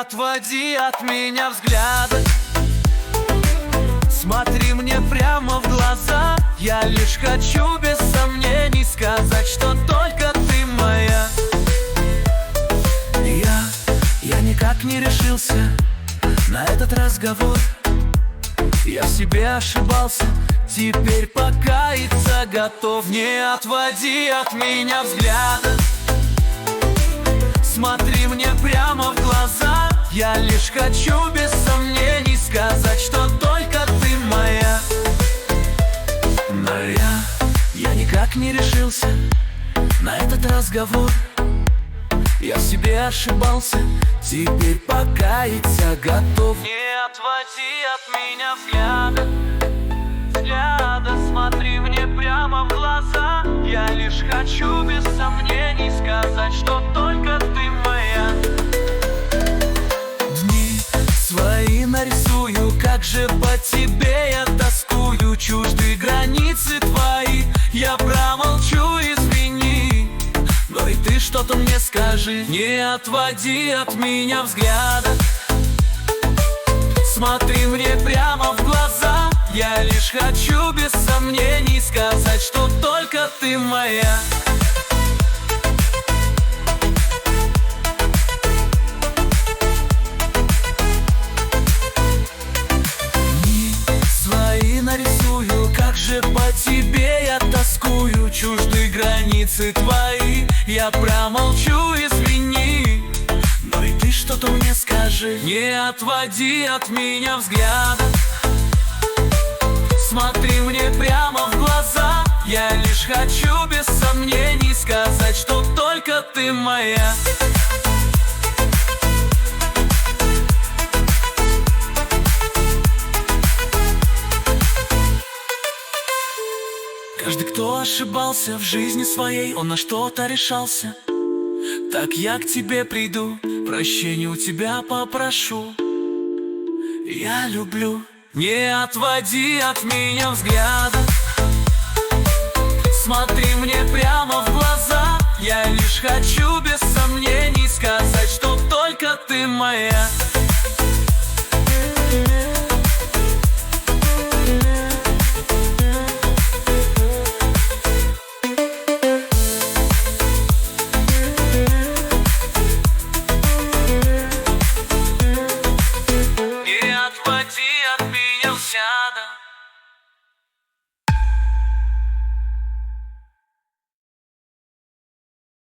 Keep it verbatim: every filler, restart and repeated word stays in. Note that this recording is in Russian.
отводи от меня взгляда. Смотри мне прямо в глаза. Я лишь хочу без сомнений сказать, что только ты моя. Я, я никак не решился на этот разговор. Я в себе ошибался, теперь покаяться готов. Не отводи от меня взгляда. Смотри мне прямо в глаза. Я лишь хочу без сомнений сказать, что только ты моя. Но я, я никак не решился на этот разговор. Я в себе ошибался, теперь покаяться готов. Не отводи от меня взгляда. Взгляда, смотри мне прямо в глаза. Я лишь хочу без сомнений сказать, что только ты моя. Дни свои нарисую, как же по тебе я тоскую. Чуждые границы твои, я промолчу, извини. Но и ты что-то мне скажи. Не отводи от меня взгляда. Смотри мне прямо в глаза. Я лишь хочу без сомнений сказать, что только ты моя. Дни свои нарисую, как же по тебе я тоскую. Чуждые границы твои, я промолчу, извини. Но и ты что-то мне скажи. Не отводи от меня взгляда. Смотри мне прямо в глаза. Я лишь хочу без сомнений сказать, что только ты моя. Каждый, кто ошибался в жизни своей, он на что-то решался. Так я к тебе приду, прощения у тебя попрошу. Я люблю. Не отводи от меня взгляда. Смотри мне прямо в глаза. Я лишь хочу без сомнений сказать, что только ты моя.